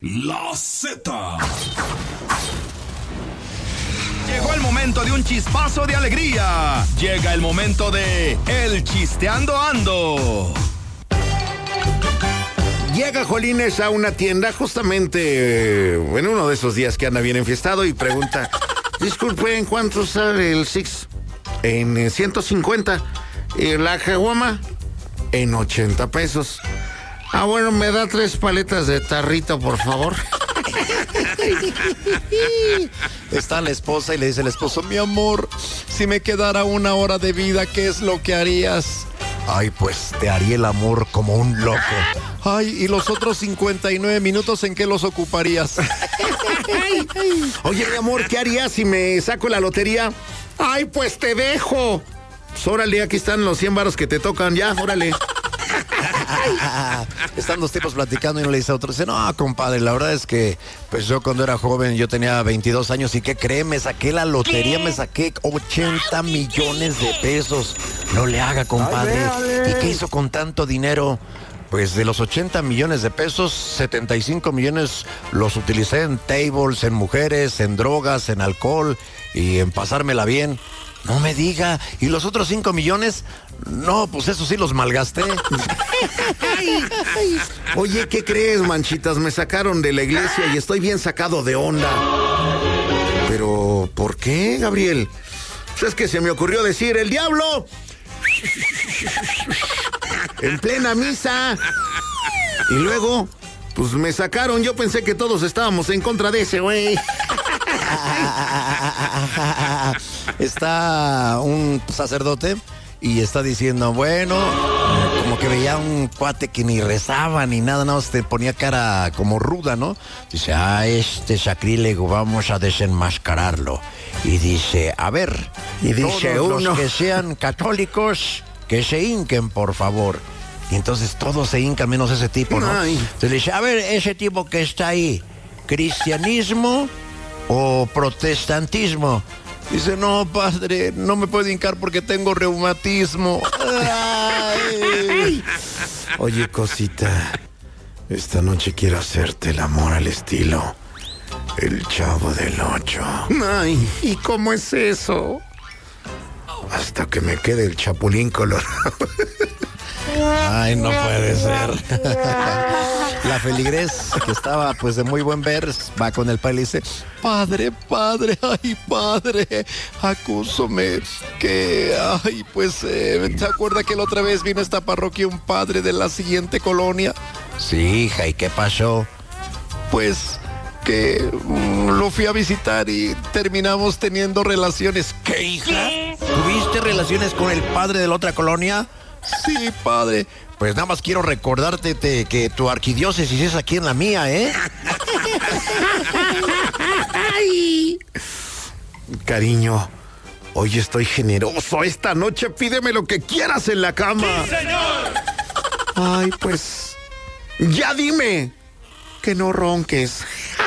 La Z. Llegó el momento de un chispazo de alegría. Llega el momento de El Chisteando Ando. Llega Jolines a una tienda justamente en uno de esos días que anda bien enfiestado y pregunta: disculpe, ¿en cuánto sale el Six? En 150. ¿Y la caguama? En 80 pesos. Ah, bueno, me da 3 paletas de tarrito, por favor. Está la esposa y le dice el esposo: mi amor, si me quedara 1 hora de vida, ¿qué es lo que harías? Ay, pues te haría el amor como un loco. Ay, ¿y los otros 59 minutos en qué los ocuparías? Oye, mi amor, ¿qué harías si me saco la lotería? Ay, pues te dejo. Pues órale, aquí están los 100 varos que te tocan, ya, órale. Están dos tipos platicando y uno le dice a otro, dice: no, compadre, la verdad es que pues yo cuando era joven, yo tenía 22 años y ¿qué cree? Me saqué la lotería, me saqué 80 millones de pesos. No le haga, compadre. ¿Y qué hizo con tanto dinero? Pues de los 80 millones de pesos, 75 millones los utilicé en tables, en mujeres, en drogas, en alcohol y en pasármela bien. No me diga. ¿Y los otros 5 millones? No, pues eso sí los malgasté. Oye, ¿qué crees, manchitas? Me sacaron de la iglesia y estoy bien sacado de onda. Pero, ¿por qué, Gabriel? Pues es que se me ocurrió decir: ¡el diablo! En plena misa. Y luego, pues me sacaron. Yo pensé que todos estábamos en contra de ese güey. Está un sacerdote y está diciendo: bueno, como que veía un cuate que ni rezaba ni nada, nada más te ponía cara como ruda, ¿no? Dice: este sacrílego vamos a desenmascararlo. Y dice: a ver, y dice todos los que sean católicos, que se hinquen, por favor. Y entonces todos se hincan menos ese tipo, ¿no? Ay. Entonces le dice: a ver, ese tipo que está ahí, ¿cristianismo o protestantismo? Dice: no, padre, no me puedo hincar porque tengo reumatismo. Ay. Oye, cosita, esta noche quiero hacerte el amor al estilo El Chavo del Ocho. Ay, ¿y cómo es eso? Hasta que me quede el chapulín colorado. Ay, no puede ser. La feligrés, que estaba pues de muy buen ver, va con el padre y le dice: padre, ay, padre, acúsome que, ay, pues, ¿te acuerdas que la otra vez vino a esta parroquia un padre de la siguiente colonia? Sí, hija, ¿y qué pasó? Pues que lo fui a visitar y terminamos teniendo relaciones. ¿Qué, hija? ¿Tuviste relaciones con el padre de la otra colonia? Sí, padre. Pues nada más quiero recordarte que tu arquidiócesis es aquí en la mía, ¿eh? Cariño, hoy estoy generoso. Esta noche pídeme lo que quieras en la cama. ¡Sí, señor! Ay, pues, ya dime que no ronques.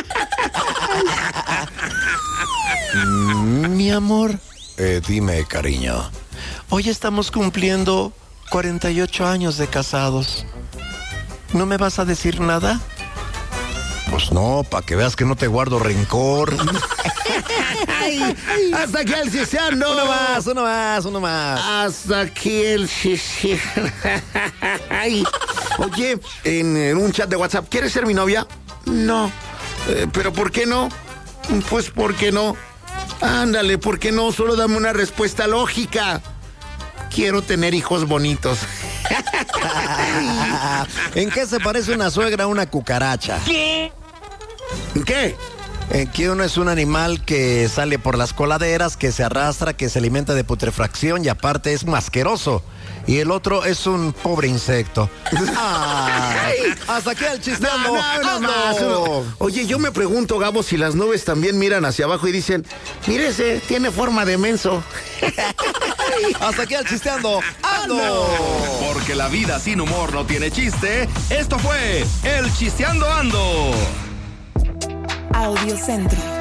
Mi amor, dime, cariño. Hoy estamos cumpliendo 48 años de casados. ¿No me vas a decir nada? Pues no, para que veas que no te guardo rencor. Hasta aquí el Chisteando. Uno más. Hasta aquí el Chisteando. Oye, en un chat de WhatsApp, ¿quieres ser mi novia? No. ¿Pero por qué no? Pues, ¿por qué no? Ándale, ¿por qué no? Solo dame una respuesta lógica. Quiero tener hijos bonitos. ¿En qué se parece una suegra a una cucaracha? ¿Qué? Que uno es un animal que sale por las coladeras, que se arrastra, que se alimenta de putrefacción y aparte es asqueroso. Y el otro es un pobre insecto. Hasta aquí el Chisteando. No. Oye, yo me pregunto, Gabo, si las nubes también miran hacia abajo y dicen: mírese, tiene forma de menso. Hasta aquí el Chisteando. ¡Ando! Porque la vida sin humor no tiene chiste. Esto fue El Chisteando Ando. Audiocentro.